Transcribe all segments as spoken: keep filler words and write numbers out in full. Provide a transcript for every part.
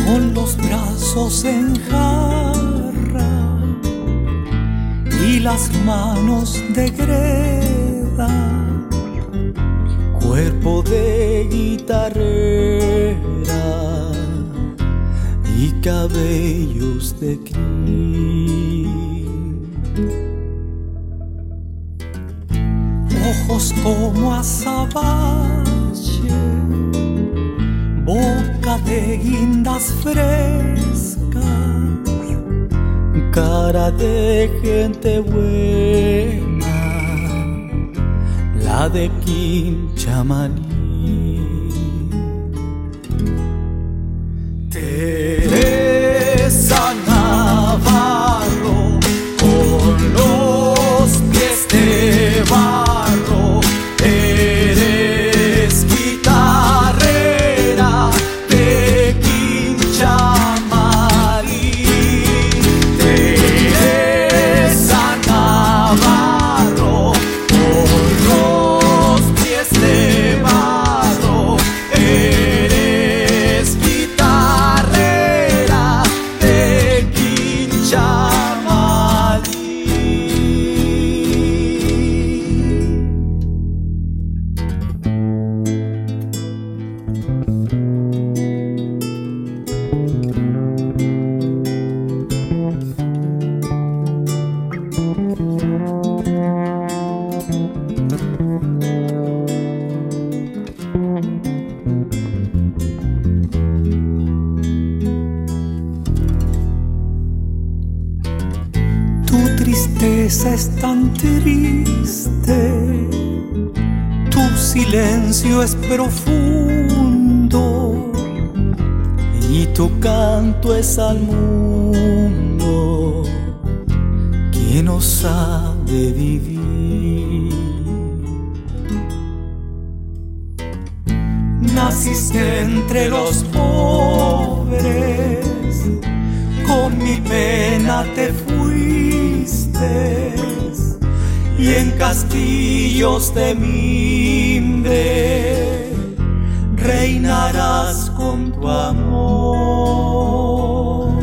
con los brazos en jarra y las manos de greda, cuerpo de guitarrera y cabellos de crin, ojos como azabache, boca de guindas frescas, cara de gente buena, la de Quinchamalí. Teresa Navarro, con los pies de barro, eres guitarrera de Quinchamalí. Teresa Navarro, con los pies de barro, eres guitarrera de Quinchamalí. Tu tristeza es tan triste, tu silencio es profundo y tu canto es al mundo que no sabe vivir. Naciste entre los pobres, con mi pena te fuiste, y en castillos de mimbre reinarás con tu amor.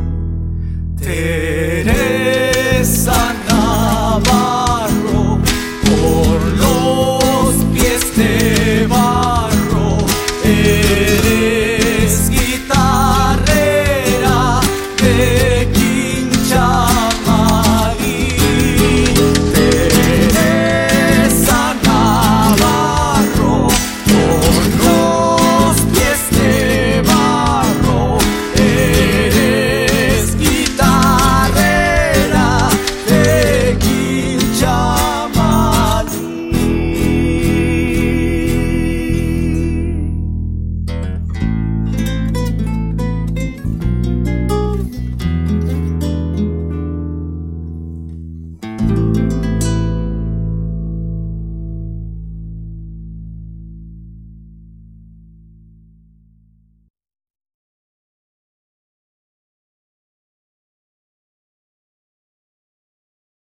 Teresa Navarro, por los pies de barro, eres